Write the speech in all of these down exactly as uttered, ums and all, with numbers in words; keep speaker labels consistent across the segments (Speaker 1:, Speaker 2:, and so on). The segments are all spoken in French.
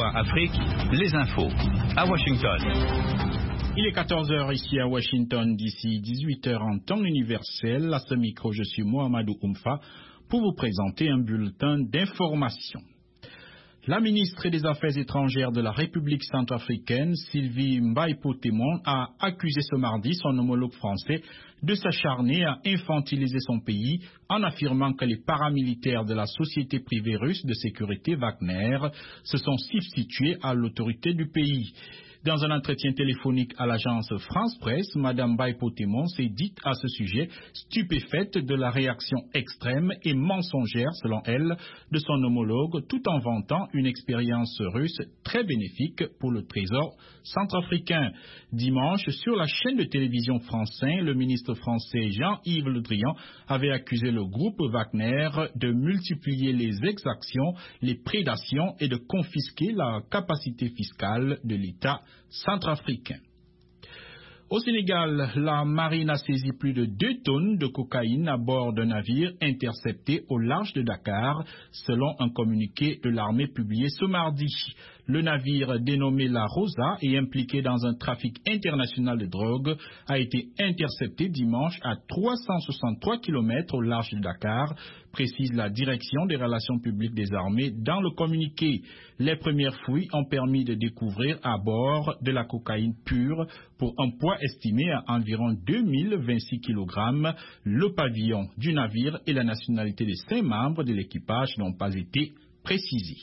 Speaker 1: A Afrique, les infos. À Washington.
Speaker 2: Il est quatorze heures ici à Washington, d'ici dix-huit heures en temps universel. À ce micro, je suis Mohamedou Oumfa pour vous présenter un bulletin d'information. La ministre des Affaires étrangères de la République centrafricaine, Sylvie Mbaye-Potémon, a accusé ce mardi son homologue français de s'acharner à infantiliser son pays en affirmant que les paramilitaires de la société privée russe de sécurité Wagner se sont substitués à l'autorité du pays. Dans un entretien téléphonique à l'agence France Presse, Mme Mbaye-Potémon s'est dite à ce sujet stupéfaite de la réaction extrême et mensongère, selon elle, de son homologue, tout en vantant une expérience russe très bénéfique pour le trésor centrafricain. Dimanche, sur la chaîne de télévision France cinq, le ministre français Jean-Yves Le Drian avait accusé le groupe Wagner de multiplier les exactions, les prédations et de confisquer la capacité fiscale de l'État centrafricain. Au Sénégal, la marine a saisi plus de deux tonnes de cocaïne à bord d'un navire intercepté au large de Dakar, selon un communiqué de l'armée publié ce mardi. Le navire dénommé la Rosa et impliqué dans un trafic international de drogue a été intercepté dimanche à trois cent soixante-trois kilomètres au large de Dakar, précise la direction des relations publiques des armées dans le communiqué. Les premières fouilles ont permis de découvrir à bord de la cocaïne pure pour un poids estimé à environ deux mille vingt-six kilogrammes. Le pavillon du navire et la nationalité des cinq membres de l'équipage n'ont pas été précisés.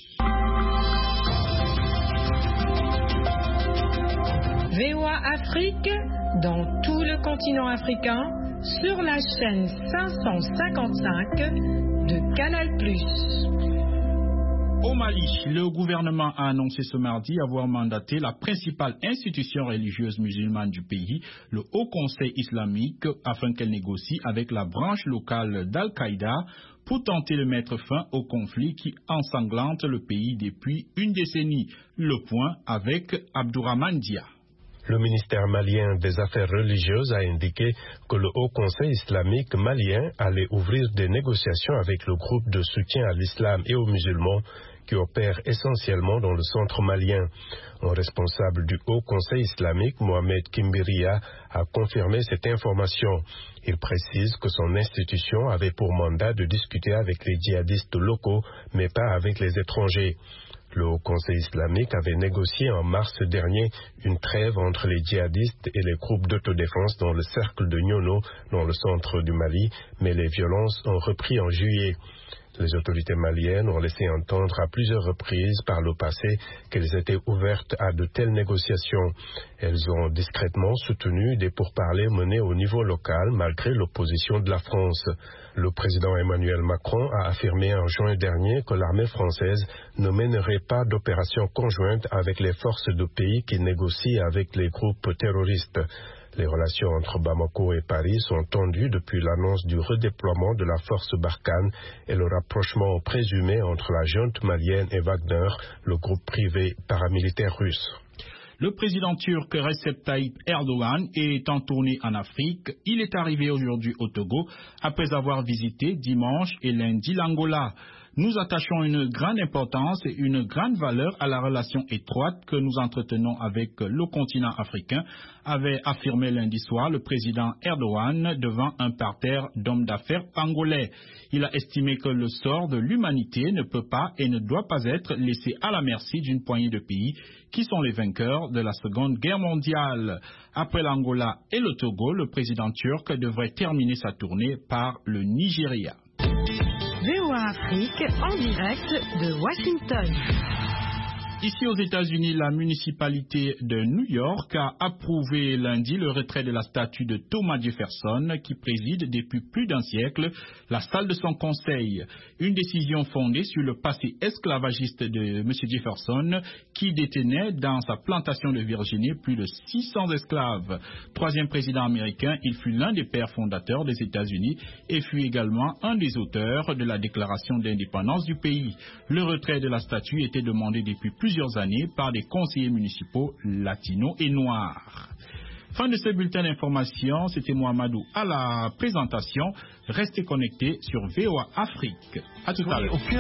Speaker 3: V O A Afrique, dans tout le continent africain, sur la chaîne cinq cent cinquante-cinq de Canal plus.
Speaker 2: Au Mali, le gouvernement a annoncé ce mardi avoir mandaté la principale institution religieuse musulmane du pays, le Haut Conseil islamique, afin qu'elle négocie avec la branche locale d'Al-Qaïda pour tenter de mettre fin au conflit qui ensanglante le pays depuis une décennie. Le point avec Abdourahmane Dia.
Speaker 4: Le ministère malien des Affaires religieuses a indiqué que le Haut Conseil islamique malien allait ouvrir des négociations avec le groupe de soutien à l'islam et aux musulmans qui opère essentiellement dans le centre malien. Un responsable du Haut Conseil islamique, Mohamed Kimbiria, a confirmé cette information. Il précise que son institution avait pour mandat de discuter avec les djihadistes locaux, mais pas avec les étrangers. Le Haut Conseil islamique avait négocié en mars dernier une trêve entre les djihadistes et les groupes d'autodéfense dans le cercle de Nyono, dans le centre du Mali, mais les violences ont repris en juillet. Les autorités maliennes ont laissé entendre à plusieurs reprises par le passé qu'elles étaient ouvertes à de telles négociations. Elles ont discrètement soutenu des pourparlers menés au niveau local malgré l'opposition de la France. Le président Emmanuel Macron a affirmé en juin dernier que l'armée française ne mènerait pas d'opération conjointe avec les forces de pays qui négocient avec les groupes terroristes. Les relations entre Bamako et Paris sont tendues depuis l'annonce du redéploiement de la force Barkhane et le rapprochement présumé entre la junte malienne et Wagner, le groupe privé paramilitaire russe.
Speaker 2: Le président turc Recep Tayyip Erdogan est en tournée en Afrique. Il est arrivé aujourd'hui au Togo après avoir visité dimanche et lundi l'Angola. Nous attachons une grande importance et une grande valeur à la relation étroite que nous entretenons avec le continent africain, avait affirmé lundi soir le président Erdogan devant un parterre d'hommes d'affaires angolais. Il a estimé que le sort de l'humanité ne peut pas et ne doit pas être laissé à la merci d'une poignée de pays qui sont les vainqueurs de la Seconde Guerre mondiale. Après l'Angola et le Togo, le président turc devrait terminer sa tournée par le Nigeria.
Speaker 3: V O A Afrique en direct de Washington.
Speaker 2: Ici aux États-Unis, la municipalité de New York a approuvé lundi le retrait de la statue de Thomas Jefferson qui préside depuis plus d'un siècle la salle de son conseil. Une décision fondée sur le passé esclavagiste de M. Jefferson qui détenait dans sa plantation de Virginie plus de six cents esclaves. Troisième président américain, il fut l'un des pères fondateurs des États-Unis et fut également un des auteurs de la déclaration d'indépendance du pays. Le retrait de la statue était demandé depuis plusieurs plusieurs années par des conseillers municipaux latinos et noirs. Fin de ce bulletin d'information, c'était Mohamedou à la présentation. Restez connectés sur V O A Afrique. À tout à l'heure.